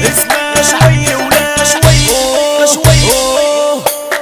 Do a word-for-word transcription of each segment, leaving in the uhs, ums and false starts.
اسمها شوية ولا شوية شوية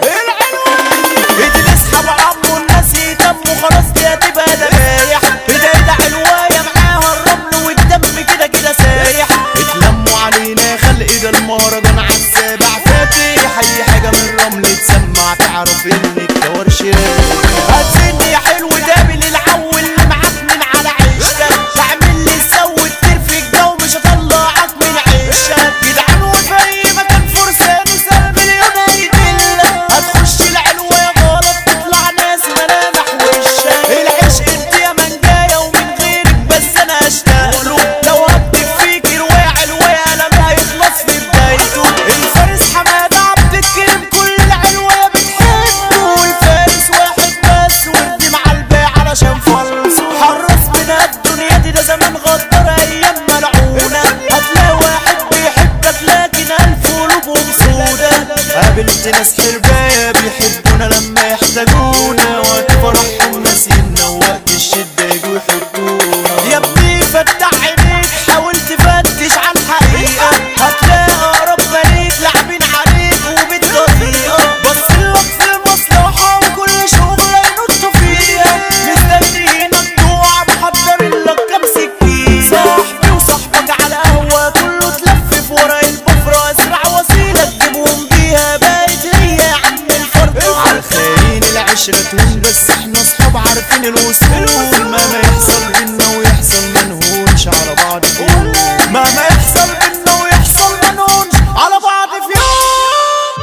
ايدي نسحب عمو الناس يتموا خلاص دي هتبقى دبايح. ايدي علواية معاها الرمل والدم كده كده سايح. اتلموا علينا خلق ده المهرجان عالسابع فاتح. اي حاجة من الرمل تسمع تعرف انك كورشات. هتسني يا حلو دابل العو اللي معفن على عيشتك. تعمل لي تسوي كتير في الجو مش هطلعك من عيشتك. جدعان وفي مكان فرسان وسال مليون هيدلك. هتخش العلوة يا غلط تطلع ناس ملامح وشك. العشق انت يا منجاية ومن غيرك بس انا اشتاقله. لو هكتب فيك رواية علوية قلمها يخلص في بدايته. الفارس حمادة عبد الكريم كل العلوية بتحبه. الفارس واحد بس وردي مع الباقي علشان فلسه. حرص من الدنيا دي ده زمان غدر ايام ملعونة. هتلاقي واحد بيحبك لكن الف قلوبهم سودة. قابلت ناس حرباية بيحبونا لما يحتاجونا. وقت فرحهم ناسينا ووقت الشدة يجوا يحبونا. يا ابني فتح عينيك حاول تفتش عن حقيقة. هتلاقي اقرب فريق لاعبين عليك وبالطريقة. بصلك في المصلحة وكل شغلة ينطوا فيها. مستنيينك تقع محضرين لك كام سكينة. صاحبي وصاحبك على قهوة كله تلفف ورا البفرة. اسرع وسيلة تجيبهم بيها بقت هي يا عم الفرقة. عارفين العشرة تهون بس احنا اصحاب عارفين الوصول. مهما يحصل بينا ويحصل منهونش على بعض في يوم. مهما يحصل بينا ويحصل منهونش على بعض في يوم.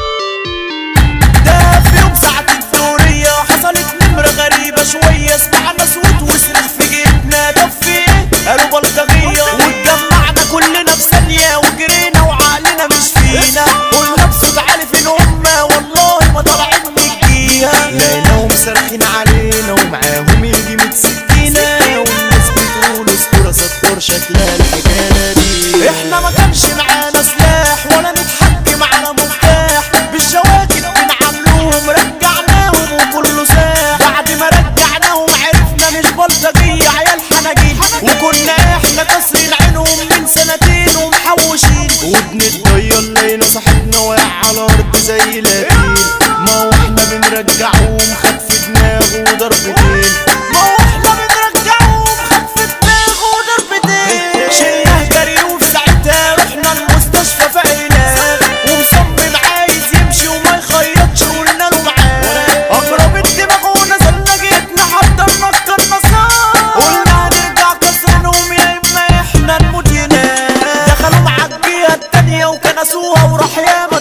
ده في يوم ساعة الدورية حصلت نمرة غريبة شوية. سمعنا صوت وصرخ في جيبنا. طب في ايه؟ قالوا بلطجية. واتجمعنا كلنا في ثانية وجرينا وعقلنا مش فينا. قلنا بصوت عالي فين هما والله ما طالعين نجيها. لقيناهم صارخين علينا ومعاهم يجي ميت سكينة. والناس بتقول اسطورة ستار شكلها الحكاية دي. احنا ما كانش معانا سلاح ولا نتحكم على مفتاح. بالشواكب بنعاملوهم رجعناهم وكله ساح. بعد ما رجعناهم عرفنا مش بلطجية عيال حناجيل. وكنا احنا كسرين عينهم من سنتين ومحوشين. وبنتضيل لقينا صاحبنا واقع على الارض زي القتيل. ما هو احنا بنرجعوهم خد في دماغه ضربتين. ما هو احنا بنرجعوهم خد في دماغه ضربتين. شلناه جري وفي ساعتها رحنا المستشفى فقيناه. ومصمم عايز يمشي وما يخيطش قلنا له معاه. اقرب الدماغ ونزلنا جيتنا حضرنا القناصات. قلنا هنرجع كسرنهم يا اما احنا نموت ينام. دخلوا مع الجهة التانية وكنسوها وراح ياما